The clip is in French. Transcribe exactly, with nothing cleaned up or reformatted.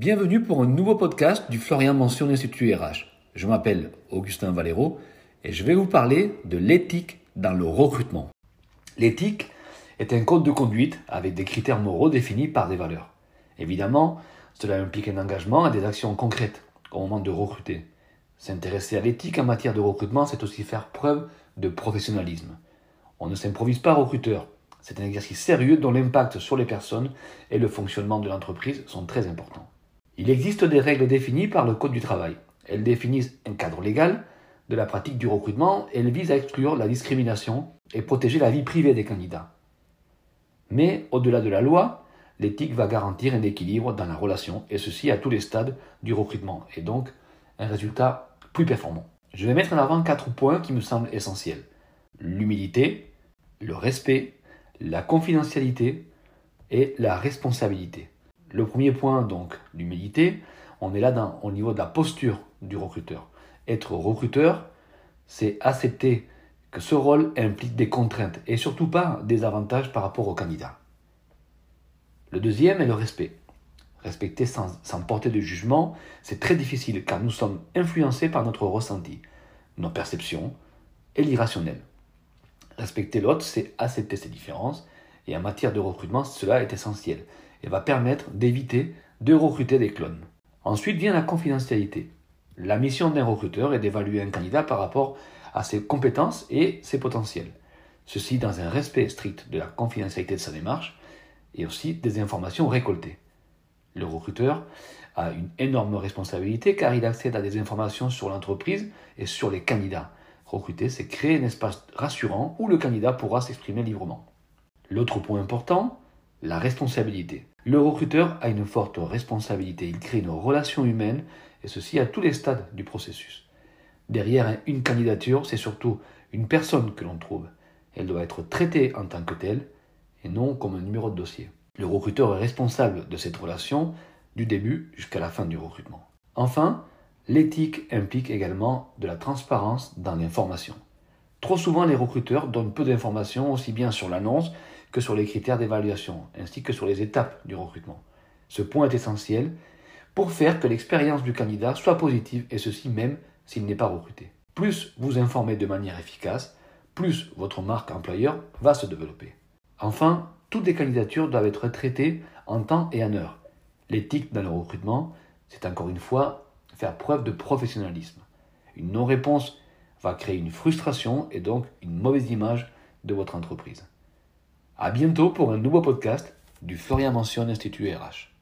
Bienvenue pour un nouveau podcast du Florian Mention Institut R H. Je m'appelle Augustin Valero et je vais vous parler de l'éthique dans le recrutement. L'éthique est un code de conduite avec des critères moraux définis par des valeurs. Évidemment, cela implique un engagement et des actions concrètes au moment de recruter. S'intéresser à l'éthique en matière de recrutement, c'est aussi faire preuve de professionnalisme. On ne s'improvise pas recruteur. C'est un exercice sérieux dont l'impact sur les personnes et le fonctionnement de l'entreprise sont très importants. Il existe des règles définies par le Code du travail. Elles définissent un cadre légal de la pratique du recrutement et elles visent à exclure la discrimination et protéger la vie privée des candidats. Mais au-delà de la loi, l'éthique va garantir un équilibre dans la relation et ceci à tous les stades du recrutement et donc un résultat plus performant. Je vais mettre en avant quatre points qui me semblent essentiels. L'humilité, le respect, la confidentialité et la responsabilité. Le premier point, donc, l'humilité, on est là dans, au niveau de la posture du recruteur. Être recruteur, c'est accepter que ce rôle implique des contraintes et surtout pas des avantages par rapport au candidat. Le deuxième est le respect. Respecter sans, sans porter de jugement, c'est très difficile car nous sommes influencés par notre ressenti, nos perceptions et l'irrationnel. Respecter l'autre, c'est accepter ses différences et en matière de recrutement, cela est essentiel et va permettre d'éviter de recruter des clones. Ensuite vient la confidentialité. La mission d'un recruteur est d'évaluer un candidat par rapport à ses compétences et ses potentiels. Ceci dans un respect strict de la confidentialité de sa démarche et aussi des informations récoltées. Le recruteur a une énorme responsabilité car il accède à des informations sur l'entreprise et sur les candidats. Recruter, c'est créer un espace rassurant où le candidat pourra s'exprimer librement. L'autre point important, la responsabilité. Le recruteur a une forte responsabilité. Il crée une relation humaine et ceci à tous les stades du processus. Derrière une candidature, c'est surtout une personne que l'on trouve. Elle doit être traitée en tant que telle et non comme un numéro de dossier. Le recruteur est responsable de cette relation du début jusqu'à la fin du recrutement. Enfin, l'éthique implique également de la transparence dans l'information. Trop souvent, les recruteurs donnent peu d'informations aussi bien sur l'annonce que sur les critères d'évaluation, ainsi que sur les étapes du recrutement. Ce point est essentiel pour faire que l'expérience du candidat soit positive et ceci même s'il n'est pas recruté. Plus vous informez de manière efficace, plus votre marque employeur va se développer. Enfin, toutes les candidatures doivent être traitées en temps et en heure. L'éthique dans le recrutement, c'est encore une fois faire preuve de professionnalisme. Une non-réponse va créer une frustration et donc une mauvaise image de votre entreprise. À bientôt pour un nouveau podcast du Florian Mention Institut R H.